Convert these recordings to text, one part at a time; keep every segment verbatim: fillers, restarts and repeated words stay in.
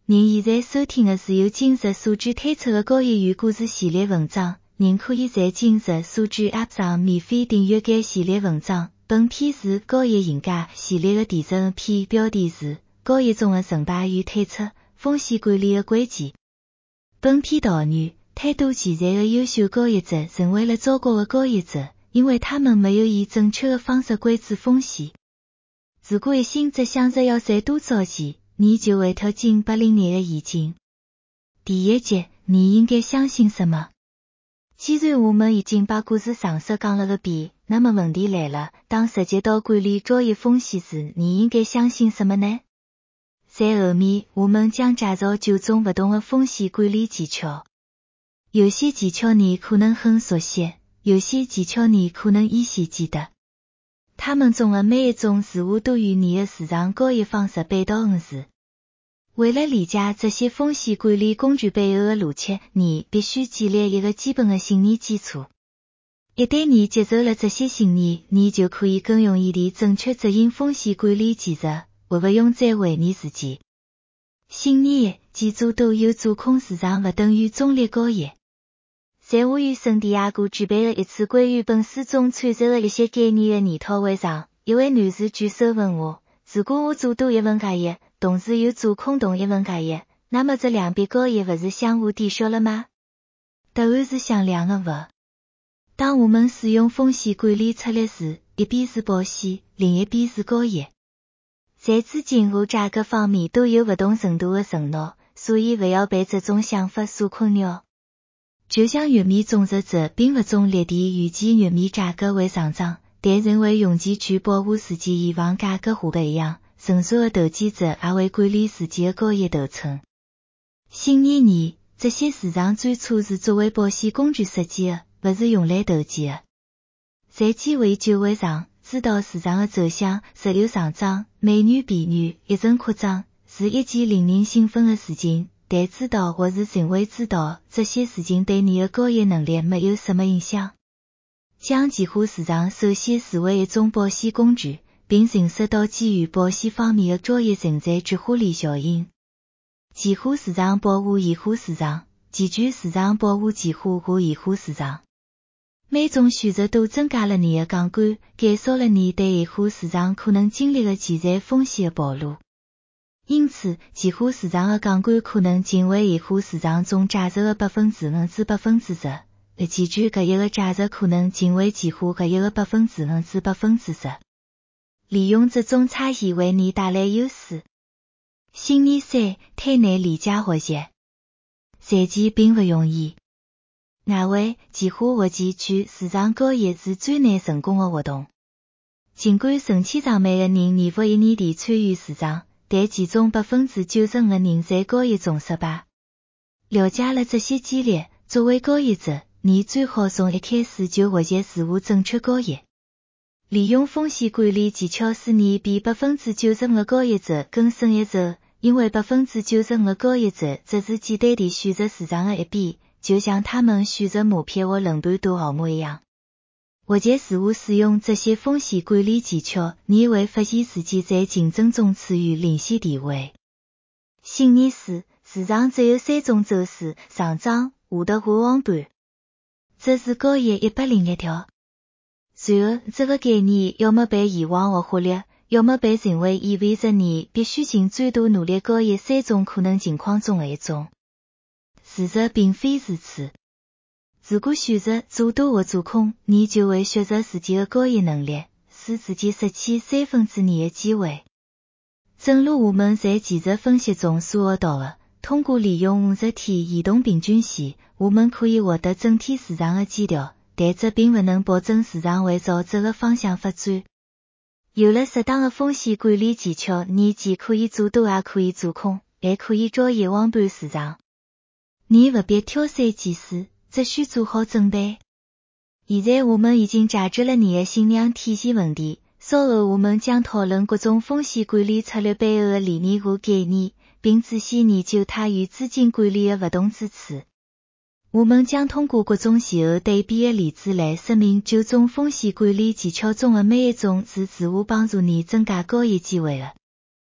您现在收听的是由今日所知推出的高业余故事系列文章，您可以在今日所知 App 上免费订阅该系列文章。本篇是高业人家系列的第十二篇，标题是高业中的成败与推测，风险管理的关键。本篇导语：太多潜在的优秀高业者成为了糟糕的高业者，因为他们没有以正确的方式管制风险。如果一心只想着要赚多少钱，你就会跳进八零年的陷阱。第一节，你应该相信什么？既然我们已经把故事上述讲了个遍，那么问题来了，当涉及到管理交易风险时，你应该相信什么呢？在后面，我们将介绍九种不同的风险管理技巧。有些技巧你可能很熟悉，有些技巧你可能依稀记得。他们中的每一种似乎都与你的市场交易方式背道而驰。为了理解这些风险管理工具背后的逻辑，你必须建立一个基本的信念基础。一旦你接受了这些信念，你就可以更容易地正确执行风险管理技术，而不用再怀疑自己。信念一：记住，都有做空市场不等于中立交易。在我与圣地亚哥举办的一次关于本书中阐述的一些概念的研讨会上，一位男士举手问我，如果我做多一份交易，同时又做空同一份交易，那么这两笔交易不是相互抵消了吗？答案是响亮的不。当我们使用风险管理策略时，一边是保险，另一边是交易。在资金和价格方面都有不同程度的承诺，所以不要被这种想法所困扰。就像玉米种植者并不中立地预计玉米价格会上涨，但认为用钱去保护自己以防价格下跌一样，成熟的投机者也会管理自己的交易头寸。信念二：这些市场最初是作为保险工具设计的，不是用来投机的。在鸡尾酒会上，知道市场的走向，石油上涨，美元贬值，一阵扩张，是一件令人兴奋的事情。但知道或是认为知道这些事情对你的交易能力没有什么影响。将期货市场首先视为一种保险工具，并认识到基于保险方面的交易存在菊花链效应。期货市场保护现货市场，期权市场保护期货和现货市场。每种选择都增加了你的杠杆，减少了你对现货市场可能经历的潜在风险的暴露。因此，期货市场的杠杆可能仅为现货市场中价值的百分之五至百分之十，而期权搿一个价值可能仅为期货搿一个百分之五至百分之十。利用这种差异为你带来优势。信念三：太难理解学习。赚钱并不容易。外围期货或期权市场交易是最难成功的活动。尽管成千上万的人年复一年地参与市场，但其中百分之九十五的人在交易中失败。了解了这些机理，作为交易者，你最好从一开始就学习如何正确交易。利用风险管理技巧使你比百分之九十五的交易者更胜一筹，因为百分之九十五的交易者只是简单地选择市场的一边，就像他们选择马匹或轮盘赌号码一样。学习如何使用这些风险管理技巧，你会发现自己在竞争中处于领先地位。信念四：市场只有三种走势：上涨、下跌和横盘。这是交易一百零一条。随后，这个概念要么被遗忘或忽略，要么被认为意味着你必须尽最大努力交易三种可能情况中的一种。事实并非如此。如果选择做多或做空，你就会削弱自己的交易能力，使自己失去三分之二的机会。正如我们在技术分析中所学到的，通过利用五十天移动平均线，我们可以获得整体市场的基调，但这并不能保证市场会朝这个方向发展。有了适当的风险管理技巧，你既可以做多也可以做空，还可以交易横盘市场。你不必挑三拣四，只需做好准备。现在我们已经解决了你的信仰体系问题，稍后我们将讨论各种风险管理策略背后的理念和概念，并仔细研究它与资金管理的不同之处。我们将通过各种前后对比的例子来说明九种风险管理技巧中的每一种是如何帮助你增加交易机会的。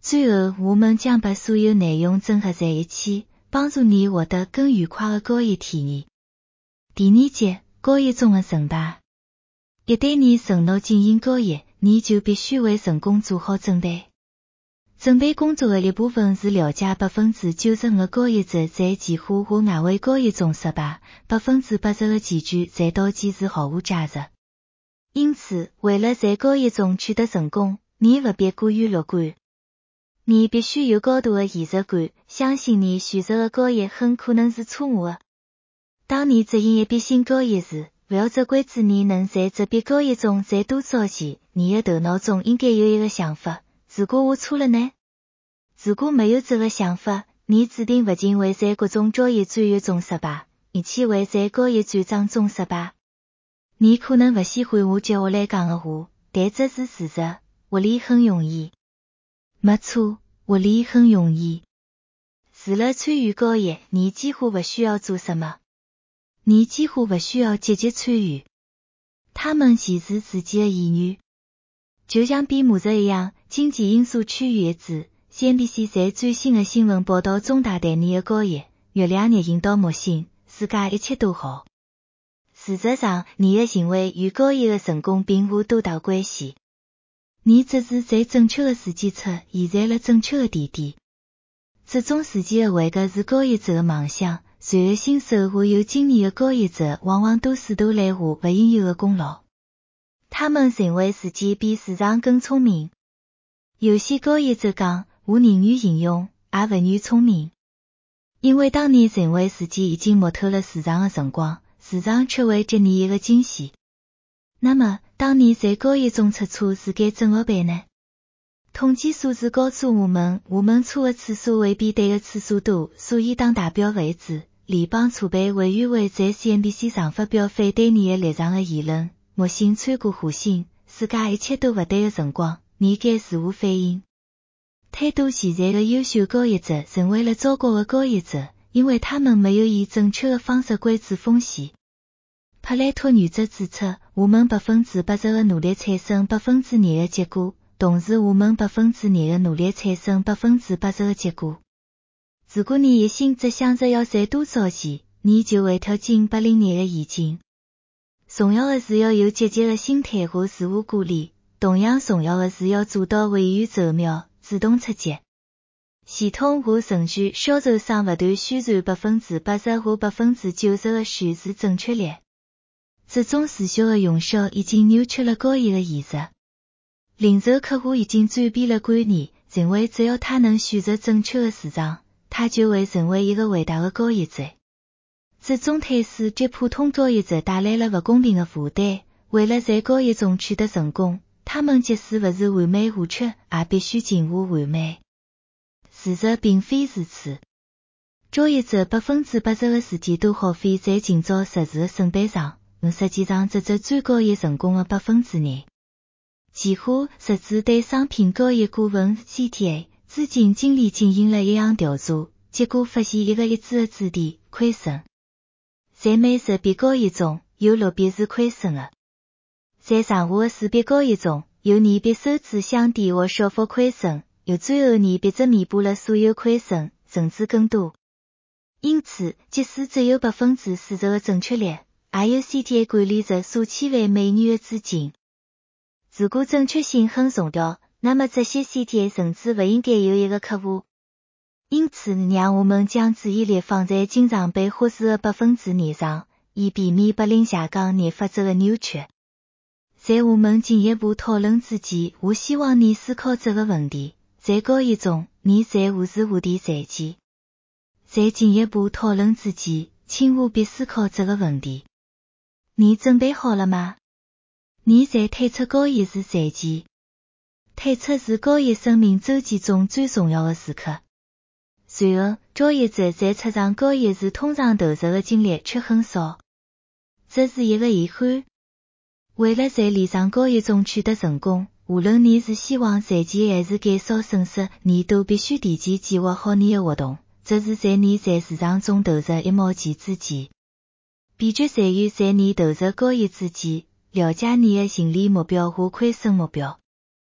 最后我们将把所有内容整合在一起，帮助你获得更愉快的交易体验。第二节，交易中的成败。一旦你承诺经营交易，你就必须为成功做好准备。准备工作的一部分是了解百分之九十五的交易者在期货和外汇交易中失败，百分之八十的期权在倒计时毫无价值。因此，为了在交易中取得成功，你不必过于乐观。你必须有高度的现实感，相信你选择的交易很可能是错误的。当你执行一笔新交易时，不要责怪自己能在这笔交易中赚多少钱，你的头脑中应该有一个想法，如果我错了呢？如果没有这个想法，你注定不仅会在各种交易转运中失败，而且会在交易转账中失败。你可能不喜欢我接下来讲的话，但这是事实，获利很容易。没错，获利很容易。除了参与交易，你几乎不需要做什么。你几乎不需要积极参与。他们显示自己的意愿。就像闭幕式一样，经济因素趋于一致。C N B C 在最新的新闻报道中大胆你的交易，月亮热引导木星，世界一切都好。事实上，你的行为与交易的成功并无多大关系。你只是在正确的时机侧现在了正确的地点。这种时机的回答是交易者的梦想，随后新手和有经验的交易者往往都试图揽下不应有的功劳。他们认为自己比市场更聪明。有些交易者讲，我宁愿应用，也不愿聪明。因为当你认为自己已经摸透了市场的辰光，市场却会给你一个惊喜。那么，当你在交易中出错是该怎么办呢？统计数字告诉我们，我们错的次数未必对的次数多，所以当代表为止，联邦储备委员会在 C N B C 上发表反对你的立场的言论，木星穿过火星，世界一切都不对的辰光，你该如何反应？太多现在的优秀交易者成为了糟糕的交易者，因为他们没有以正确的方式管制风险。帕莱托原则指出，我们百分之八十的努力产生百分之二的结果，同时我们百分之二的努力产生百分之八十的结果。如果你一心只想着要赚多少钱，你就会跳进八零年的陷阱。重要的是要有积极的心态和自我鼓励，同样重要的是要做到未雨绸缪，主动出击。系统和程序销售商不断宣传百分之八十或百分之九十的选择正确率。这种持续的营销已经扭曲了交易的现实。零售客户已经转变了观念，认为只要他能选择正确的市场，他就会成为一个伟大的交易者。这种态势给普通交易者带来了不公平的负担。为了在交易中取得成功，他们即使不是完美无缺，也必须近乎完美。事实并非如此。交易者百分之八十的时间都耗费在今朝实时的审判上，实际上这只占交易成功的百分之二。期货实质对商品交易顾问 C T A 资金经理进行了一项调查，结果发现一个一致的主题，亏损。在每十笔交易中，有六笔是亏损的。在剩下的四笔交易中，有二笔收支相抵或小幅亏损，有最后二笔则弥补了所有亏损，甚至更多。因此，即使只有百分之四十的正确率，也有 C T A 管理着数千万美元的资金。如果正确性很重要，那么这些 C T A 甚至不应该有一个客户。因此，让我们将注意力放在经常被忽视的百分之二上，以避免柏林下岗逆法则的扭曲。在我们进一步讨论之前，我希望你思考这个问题：在交易中，你在何时何地赚钱？在进一步讨论之前，请务必思考这个问题。你准备好了吗？你在推出交易时赚钱。推出是交易生命周期中最重要的时刻。随后，交易者在出场交易时通常投入的精力却很少。这是一个遗憾。为了在连场交易中取得成功，无论你是希望赚钱还是减少损失，你都必须提前计划好你的活动。这是在你在市场中投入一毛钱之前。秘诀在于在你投入交易之前，了解你的盈利目标和亏损目标。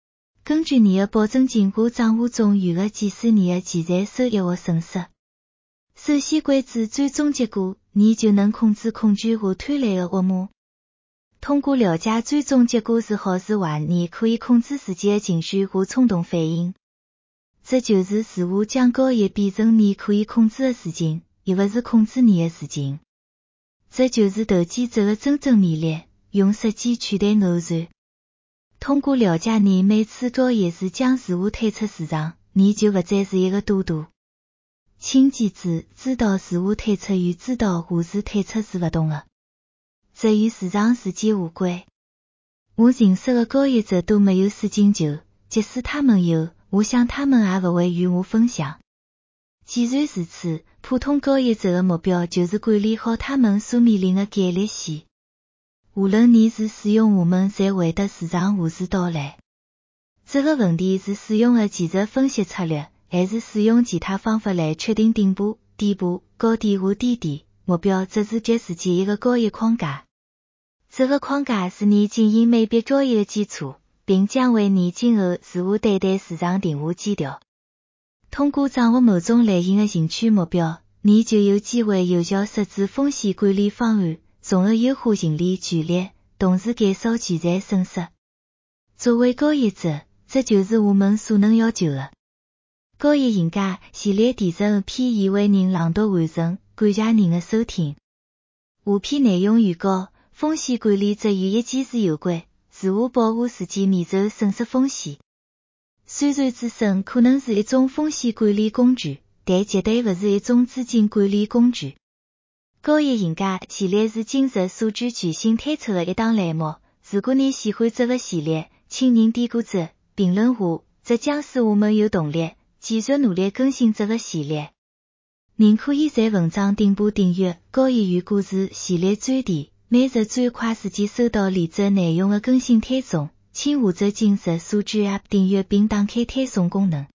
根据你的保证金额账户中余额计算你的潜在收益和损失。首先关注最终结果，你就能控制恐惧和贪婪的恶魔。通过了解最终结果是好是坏，你可以控制自己的情绪和冲动反应。这就是事物将交易变成你可以控制的事情，而不是控制你的事情。这就是投机者的真正魅力，用实际取代偶然。通过了解你每次交易是将事物推出市场，你就不再是一个赌徒。请记住，知道事物推出与知道何时推出是不同的。这与市场事件无关。我认识的交易者都没有输进球，即使他们有，我想他们也不会与我分享。既然如此，普通交易者的目标就是管理好他们所面临的概率线。无论你是使用我们才会得市场何时到来。这个问题是使用的技术分析策略，还是使用其他方法来确定顶部、底部、高点和低点。目标则是决设计一个交易框架。这个框架是你进行每笔交易的基础，并将为你今后如何对待市场定下基调。通过掌握某种类型的兴趣目标，你就有机会有效设置风险管理方案，从而优化盈利权利，同时减少潜在损失。作为交易者，这就是我们所能要求的。交易赢家系列第十二篇已为您朗读完成，感谢您的收听。下篇内容预告：风险管理则与一件事有关，如何保护自己免受损失风险。虽然止损可能是一种风险管理工具，但绝对不是一种资金管理工具。交易赢家系列是今日数据全新推出的一档栏目，如果你喜欢这个系列，请您点个赞，评论下，这将使我们有动力继续努力更新这个系列。您可以在文章顶部订阅交易与故事系列专题，每日最快时间收到连载内容的更新推送，请下载今日数据 App 订阅并打开推送功能。